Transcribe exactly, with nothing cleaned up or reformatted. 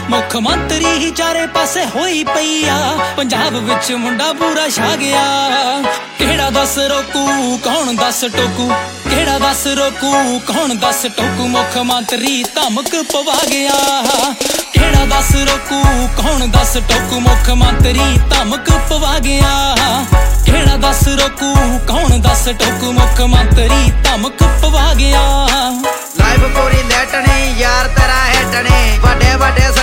ਮੁੱਖ ਮੰਤਰੀ ਹੀ ਚਾਰੇ ਪਾਸੇ ਹੋਈ ਪਈ ਆ, ਪੰਜਾਬ ਵਿੱਚ ਮੁੰਡਾ ਪੂਰਾ ਛਾ ਗਿਆ। ਕਿਹੜਾ ਦੱਸ ਰੋਕੂ ਕੌਣ ਦੱਸ ਟੋਕੂ, ਕਿਹੜਾ ਦੱਸ ਰੋਕੂ ਕੌਣ ਦੱਸ ਟੋਕੂ, ਮੁੱਖ ਮੰਤਰੀ ਧਮਕ ਪਵਾ ਗਿਆ। ਕਿਹੜਾ ਦੱਸ ਰੋਕੂ ਕੌਣ ਦੱਸ ਟੋਕੂ, ਮੁੱਖ ਮੰਤਰੀ ਧਮਕ ਪਵਾ ਗਿਆ। ਕਿਹੜਾ ਦੱਸ ਰੋਕੂ ਕੌਣ ਦੱਸ ਟੋਕੂ, ਮੁੱਖ ਮੰਤਰੀ ਧਮਕ ਪਵਾ ਗਿਆ। ਲਾਈਵ ਪੂਰੀ ਲੈਟਣੀ ਯਾਰ ਤੇਰਾ ਹੈਟਣੀ, ਵੱਡੇ ਵੱਡੇ